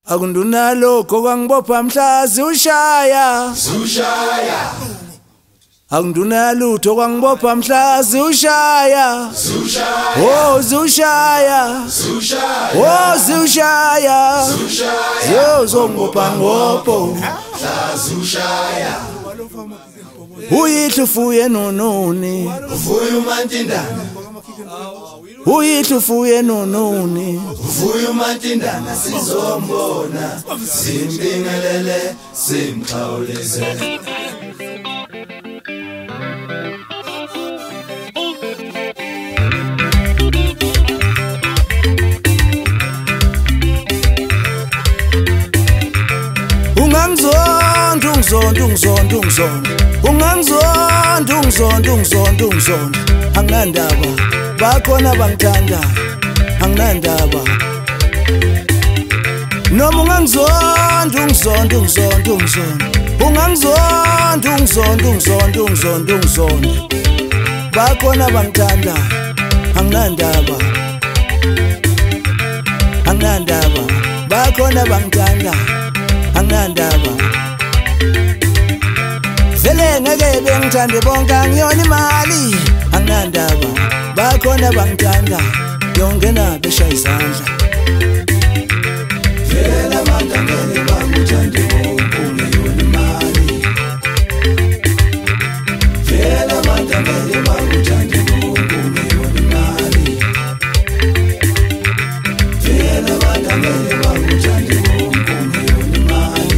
Akundunalo kwangibopha mhlazi ushaya Akundunalo lutho kwangibopha mhlazi ushaya Oh zushaya Oh zushaya Yo zongibopha ngopho mhlazi ushaya Uyihlufuye nononi uvuya umantindana Uyihlufuye nononi uvuya umantindana sizombona simbingelele simxhawulise Ungangizonda anginandaba bakhona bangithanda anginandaba noma ungangizonda bakhona bangithanda anginandaba bakhona bangithanda anginandaba vele ngeke bengithande bonke angiyona imali anginandaba bakhona bangithanda yongena beshaya izandla vele abantu ngeke bangithande bonke angiyona imali vele abantu ngeke bangithande bonke angiyona imali vele abantu ngeke bangithande bonke angiyona imali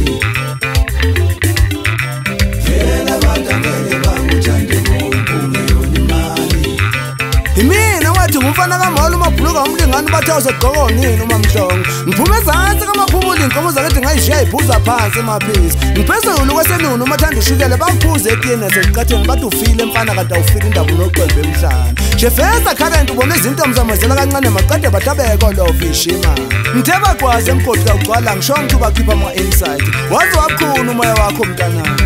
Imina wathi ngumfana kaMolo umabhuluka umlingani bathawuse gqoko nini uma mhlongo ngiphume ezantsi kamaphumula inkomo zakethi ngayishiya iphuza phansi emaphisi ngiphezulu kwesenunu umathanda ushukele baphuze etiyeni naseziqatheni bathi ufile mfana kanti awufile indaba unoqwembe emhlana shefesa current ubona izinto mzamazela kancane maqede batabeko lofishima ngithe bakwazi emgodi kawugcwala ngisho ngithi bakhipha ama-insight waze wabukhuna umoya wakho mntanami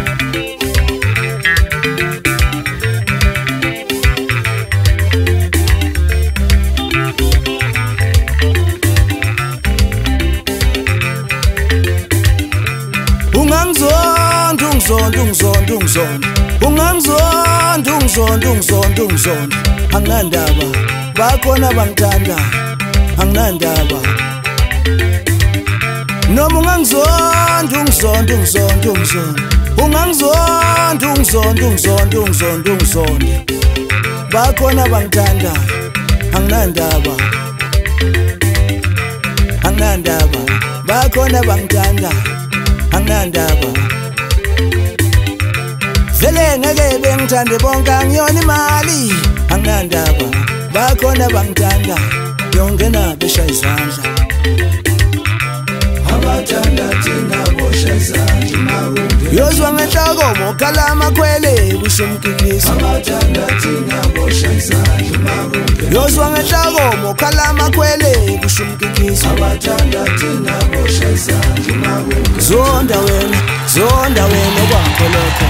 Ungangizonda anginandaba bakhona bangithanda anginandaba noma ungangizonda bakhona bangithanda anginandaba bakhona bangithanda anginandaba vele ngeke bengithande bonke angiyona imali anginandaba bakhona bangithanda yongena beshaya izandla abathanda thina bosha izandla makunge yozwa ngenhloko mokhala amakhwele kusho umkikisi abathanda thina bosha izandla makunge yozwa ngenhloko mokhala amakhwele kusho umkikisi abathanda thina bosha izandla makunge zonda wena kwakho lokho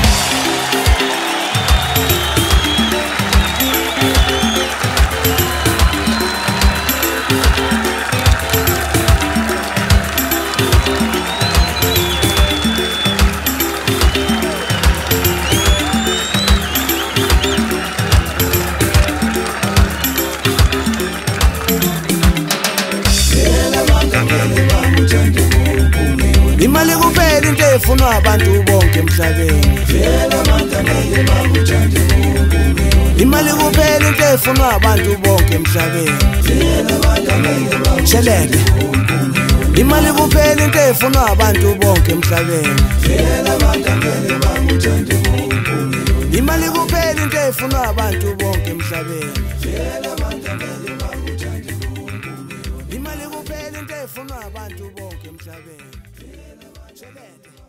Imali kuphela into efunwa abantu bonke emhlabeni vele abantu ngeke bakuthande bonke imali kuphela into efunwa abantu bonke emhlabeni vele abantu ngeke bakuthande bonke imali kuphela into efunwa abantu bonke emhlabeni vele abantu ngeke bakuthande bonke imali kuphela into efunwa abantu bonke emhlabeni vele abantu ngeke bakuthande bonke imali kuphela into efunwa abantu bonke emhlabeni Chelete.